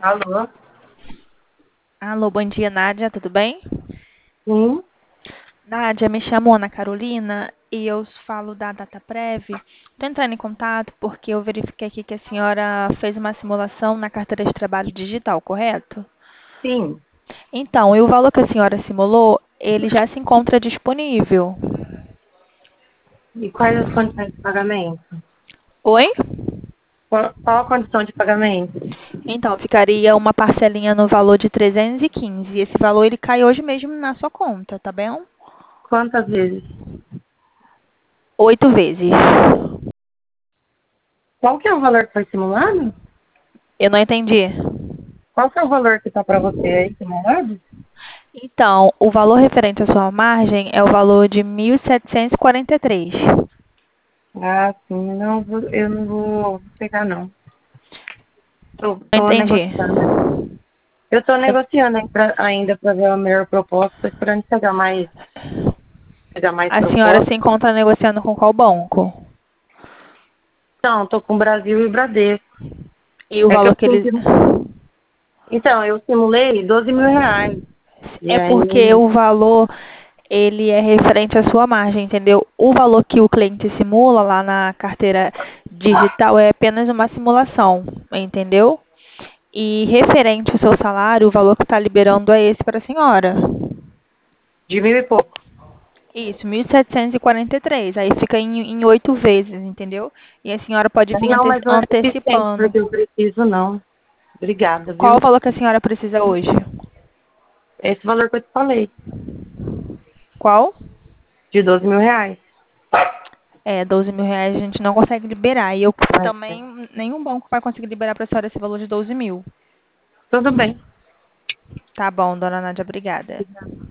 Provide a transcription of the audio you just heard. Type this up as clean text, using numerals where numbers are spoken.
Alô? Alô, bom dia, Nádia, tudo bem? Sim, Nádia, me chamo Ana Carolina e eu falo da DataPrev. Estou entrando em contato porque eu verifiquei aqui que a senhora fez uma simulação na carteira de trabalho digital, correto? sim. Então, e o valor que a senhora simulou, ele já se encontra disponível. E quais as condições de pagamento? Oi? Qual a condição de pagamento? Então, ficaria uma parcelinha no valor de 315. Esse valor ele cai hoje mesmo na sua conta, tá bem? Quantas vezes? 8 vezes. Qual que é o valor que foi simulado? Eu não entendi. Qual que é o valor que está para você aí simulado? Então, o valor referente à sua margem é o valor de 1.743. Ah, sim. Não, eu não vou pegar, não. Não Tô entendi. negociando ainda. Eu estou negociando ainda para ver a melhor proposta, tô esperando chegar mais A senhora proposta. se encontra negociando com qual banco? Não, tô com o Brasil e Bradesco. E o É que valor eu que eles. Então, eu simulei 12 mil reais. E É porque aí, o valor ele é referente à sua margem, entendeu? O valor que o cliente simula lá na carteira digital é apenas uma simulação, entendeu? E referente ao seu salário, o valor que está liberando é esse para a senhora. de mil e pouco. Isso, 1.743. Aí fica em 8 vezes, entendeu? E a senhora pode vir Não, mas não é suficiente antecipando. porque eu preciso, não. Obrigada, Qual o viu? valor que a senhora precisa hoje? Esse valor que eu te falei, Qual? de 12 mil reais. É, 12 mil reais a gente não consegue liberar. E eu Mas, também, nenhum banco vai conseguir liberar para a senhora esse valor de 12 mil. tudo bem. Tá bom, dona Nádia, obrigada.